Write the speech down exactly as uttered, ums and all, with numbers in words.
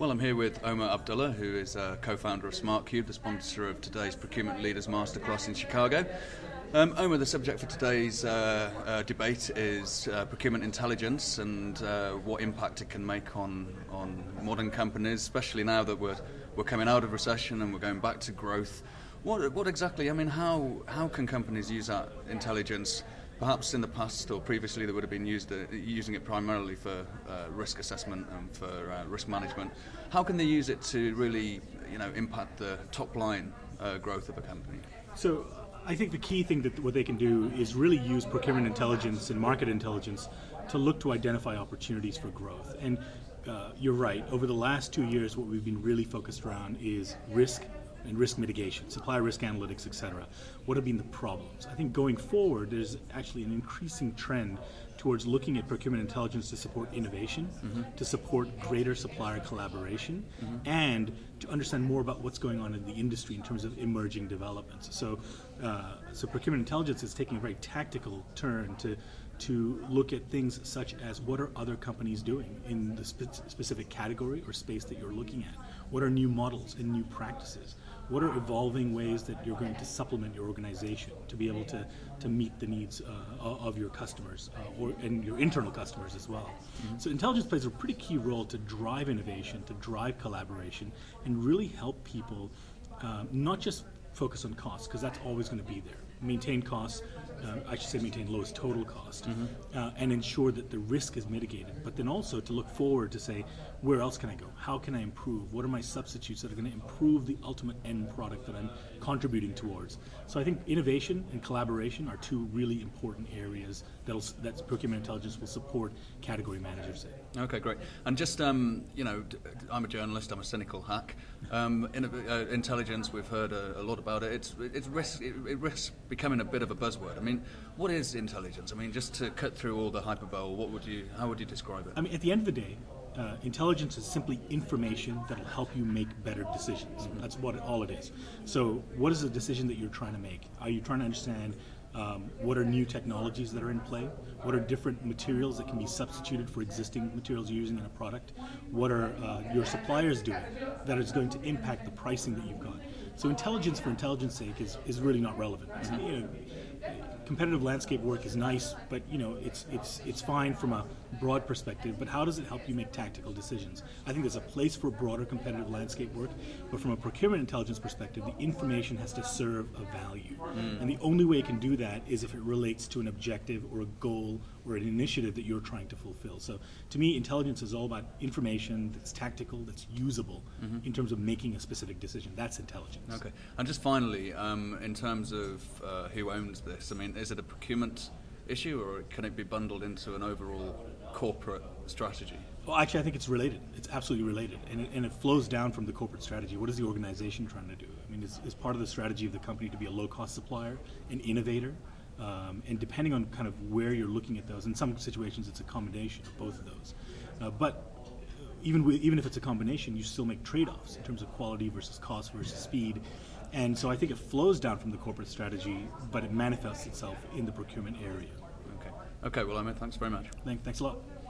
Well, I'm here with Omar Abdullah, who is a co-founder of SmartCube, the sponsor of today's Procurement Leaders Masterclass in Chicago. Um, Omar, the subject for today's uh, uh, debate is uh, procurement intelligence and uh, what impact it can make on, on modern companies, especially now that we're, we're coming out of recession and we're going back to growth. What, what exactly, I mean, how, how can companies use that intelligence? Perhaps in the past or previously they would have been used uh, using it primarily for uh, risk assessment and for uh, risk management. How can they use it to really, you know, impact the top line uh, growth of a company? So I think the key thing that what they can do is really use procurement intelligence and market intelligence to look to identify opportunities for growth. And uh, you're right, over the last two years what we've been really focused around is risk and risk mitigation, supplier risk analytics, et cetera. What have been the problems? I think going forward, there's actually an increasing trend towards looking at procurement intelligence to support innovation, mm-hmm. to support greater supplier collaboration, mm-hmm. and to understand more about what's going on in the industry in terms of emerging developments. So, uh, so procurement intelligence is taking a very tactical turn to to look at things such as what are other companies doing in the spe- specific category or space that you're looking at? What are new models and new practices? What are evolving ways that you're going to supplement your organization to be able to, to meet the needs uh, of your customers uh, or and your internal customers as well? Mm-hmm. So intelligence plays a pretty key role to drive innovation, to drive collaboration, and really help people uh, not just focus on costs, because that's always going to be there. Maintain costs, uh, I should say maintain lowest total cost, mm-hmm. uh, and ensure that the risk is mitigated. But then also to look forward to say, where else can I go? How can I improve? What are my substitutes that are going to improve the ultimate end product that I'm contributing towards? So I think innovation and collaboration are two really important areas that'll, that procurement intelligence will support category managers in. Okay, great. And just, um, you know, I'm a journalist, I'm a cynical hack. Um, in, uh, intelligence, we've heard a, a lot about it. It's, it's risk, it, it risks becoming a bit of a buzzword. I mean, what is intelligence? I mean, just to cut through all the hyperbole, what would you, how would you describe it? I mean, at the end of the day, uh, intelligence is simply information that will help you make better decisions. Mm-hmm. That's what it, all it is. So what is the decision that you're trying to make? Are you trying to understand Um, what are new technologies that are in play? What are different materials that can be substituted for existing materials you're using in a product? What are uh, your suppliers doing that is going to impact the pricing that you've got? So intelligence for intelligence sake is, is really not relevant. Mm-hmm. You know, competitive landscape work is nice, but you know it's it's it's fine from a broad perspective. But how does it help you make tactical decisions? I think there's a place for broader competitive landscape work, but from a procurement intelligence perspective, the information has to serve a value, mm. and the only way it can do that is if it relates to an objective or a goal or an initiative that you're trying to fulfill. So to me, intelligence is all about information that's tactical, that's usable mm-hmm. in terms of making a specific decision. That's intelligence. Okay. And just finally, um, in terms of uh, who owns this, I mean, is it a procurement issue or can it be bundled into an overall corporate strategy? Well, actually, I think it's related. It's absolutely related, and it, and it flows down from the corporate strategy. What is the organization trying to do? I mean, is, is part of the strategy of the company to be a low-cost supplier, an innovator? Um, and depending on kind of where you're looking at those, in some situations it's a combination of both of those. Uh, but even with, even if it's a combination, you still make trade-offs in terms of quality versus cost versus speed. And so I think it flows down from the corporate strategy, but it manifests itself in the procurement area. Okay. Okay. Well, Amit, thanks very much. Thank, thanks a lot.